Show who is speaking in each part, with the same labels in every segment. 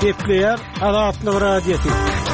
Speaker 1: Gepleyer Azatlyk radiosu.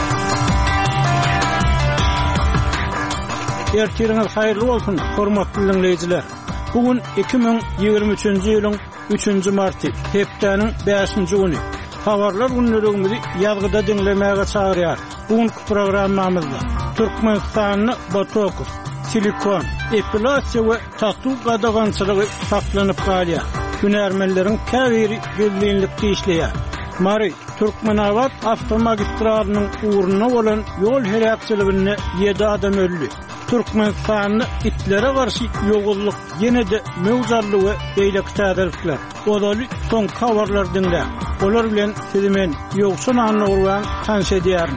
Speaker 1: Ertiriniz hayırlı bolsun, hormatly dinleyijiler. Bugün 2023-nji ýylyň 3-nji marty, hepdeniň 5-nji güni. Habarlar günlüğümüzü ýazgyda dinlemäge çagyrýar. Bugünkü programmamyzda Türkmenistanyny botoks, silikon, epilasiýa we tatu gadagançylygy saklanyp galýar. Hünärmenleriň käbiri gözlenlikde işleýär. Mary Türkmenabat avtomagistralynyň uğruna bolan ýol heräkçiligine 7 adam öldü. Türkmenistanyny itlere garşy ýogurlyk ýene-de mewjudly we beýleki täzelikler. Odaly soň habarlar dinle. Olar bilen sizi men ýoksun anlawan tanış edýär.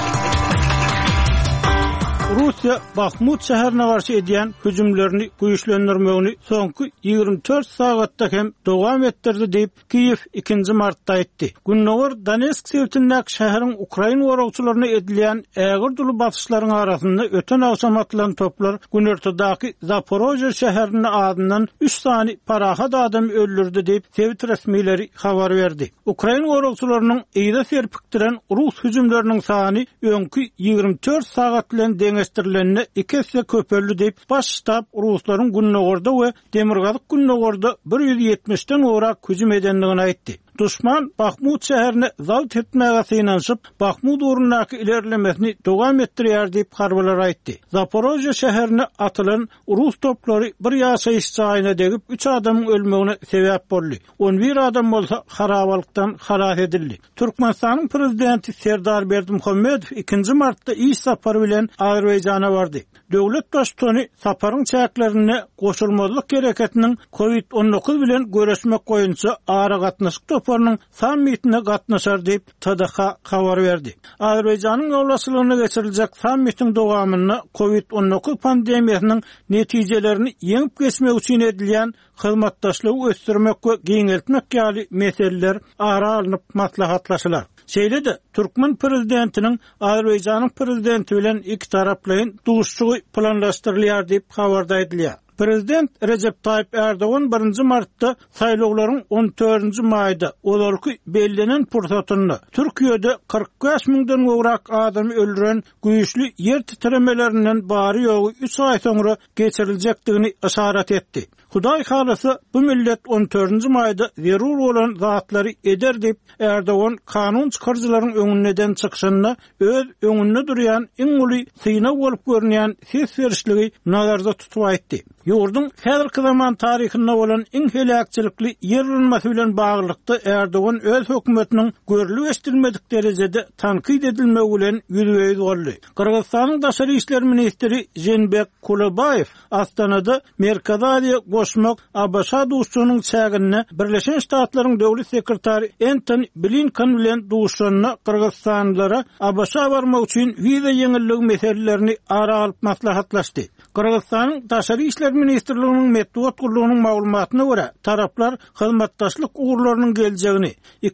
Speaker 1: Russiya Bakhmut şäherine garşy edýän hüjümlerini güýçlendirmegini soňky 24 sagatda hem dowam etdirdi diýip Kiýew 2 martda aýtdy. Günnäger Donetsk şehrindäki şäheriň Ukraina goragçylaryna edilýän ägir duly basyşlaryň arasynda öten awsam atylan toplar günertadaky Zaporojye şäherine adyndan 3 sany parahat adam öldürdi diýip Sowet resmileri habar berdi. Ukraina goragçylarynyň eýde serpikdiren Rus hüjümleriniň sany öňkü 24 sagat bilen geçirilenine 2 hisse köpöldü diýip baş ştab Ruslaryň Günnägerде we Demirgazyk Günnägerде 170-den orak hüjüm edenligini aýtdy. Düşman Bakhmut şäherine zawt etmäge synanyp Bakhmut urundaky ilerlemesini dowam etdirýär diýip garbalar aýtdy. Zaporojye şäherine atylan Rus toplary bir ýaşaýyş çaýyna degip 3 adamyň ölmegine sebäp boldy. 11 adam bolsa harabalykdan halat edildi. Türkmenistanyň prezidenti Serdar Berdimuhammedow 2 martda iş sapary bilen Azerbaýjana bardy. Döwlet başçyny saparyň çäklerine goşulmazlyk gereketiniň COVID-19 bilen görüşmek goýunça ara gatnaşyk toparynyň sammitine gatnaşar diýip TDH habar berdi. Azerbaýjanyň ýolbaşçylygyna geçirilejek sammitiň dowamyny COVID-19 pandemiýasynyň netijelerini ýeňip geçmek üçin edilýän hyzmatdaşlygy ösdürmek we giňeltmek ýaly meseleler ara alınıp maslahatlaşylar. Şeýle-de Türkmen prezidentiniň Azerbaýjanyň prezidenti bilen iki taraplyň duşçugy planlaşdyrylýar diýip habarda edilýär. Prezident Recep Tayyip Erdoğan 1 martda saýlawlaryň 14-nji maýda olarky bellenen pursatyny Türkiýede 45 000-den gowrak adamy öldüren güýçli ýer titremelerinden bary ýogy 3 ay soňra geçiriljekdigini işaret etdi. Hudaý halasy bu millet 14-nji maýda zerur bolan zatlary eder diýip Erdoğan kanun çykarjylaryň öňünden çykyşyna öz öňünde durýan iň uly syna bolup görnýän ses berişligi nazarda tutup aýtdy. Ýurdun häzirki zaman taryhynda bolan iň helakçylykly ýerlenmesi bilen baglykda Erdoğan öz hökümetiniň görülip estirmedik derejede tankyd edilmegi bilen ýüzbeýiz boldy. Kyrgyzstanyň daşary işler ministri Jenbek Kulebayew Astanada Merkez Aziýa goşmak Abaşa duşçunyň çägine Birleşen Ştatlaryň döwlet sekretary Antony Blinken bilen duşanyna Kyrgyzstanlylara Abaşa barmak üçin wiza ýeňilligi meselelerini ara alyp maslahatlaşdy. Kyrgyzstanyň daşary işler ministrliginiň medeniýet gurulunyň maglumatyna görä, taraplar hyzmatdaşlyk ugurlarynyň geljegini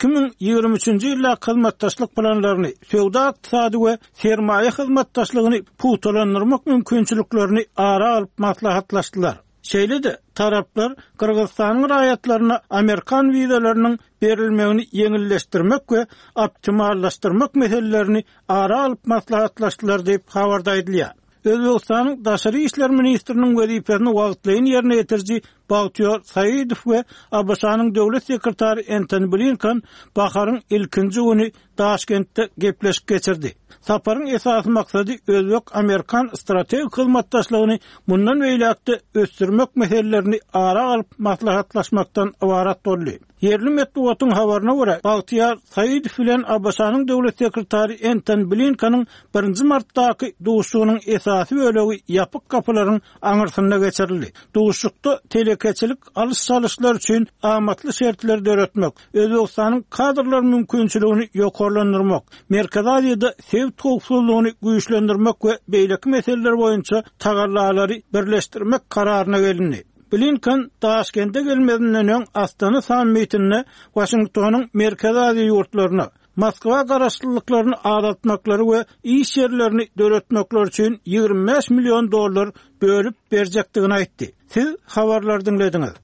Speaker 1: 2023-nji ýylda hyzmatdaşlyk planlaryny, söwda ykdysady we sermaýe hyzmatdaşlygyny puwtalandyrmak mümkinçiliklerini ara alyp maslahatlaşdylar. Şeýle-de taraplar Kyrgyzstanyň raýatlaryna Amerikan wizalarynyň berilmegini ýeňilleşdirmek we optimallaşdyrmak meselelerini ara alyp maslahatlaşdylar diýip habarda edilýär. Özbekistanyň daşary işler ministriniň wezipesini wagtlaýan ýerine ýetirji Bagtyar Saýidow we Abaşanyň döwlet sekretary Antony Blinken baharyň ilkinji güni Taşkentde gepleşip geçirdi. Saparyň esasy maksady Özbek-Amerikan strategik hyzmatdaşlygyny mundan beýlekde ösdürmek meselelerini ara alyp maslahatlaşmakdan ibarat boldy. Yerli medeniýetiň habaryna görä, Bagtyar Saýidow bilen Abaşanyň döwlet sekretary Antony Blinkenin 1 martdaky duşugynyň esasy bölegi ýapyk kapylaryň aňyrsynda geçirildi. Duşukda telekeçilik alış-salyşlar üçin amatly şertler döretmek, Özbekistanyň kadrlar mümkinçiligini ýokarlandyrmak, Merkez Aziýada sewt howpsuzlygyny güýçlendirmek we beýleki meseleler boýunça tagarlalary birleşdirmek kararyna gelindi. Blinken Taşkentde gelmedinden öň Astana sammitine Washingtonyň Merkez Aziýa ýurtlaryna Moskwa garaşdyrlyklaryny adatmaklary we iş ýerlerini döretmekler üçin $25 milyon bölüp berjekdigini aýtdy. Siz habarlar dinlediňiz.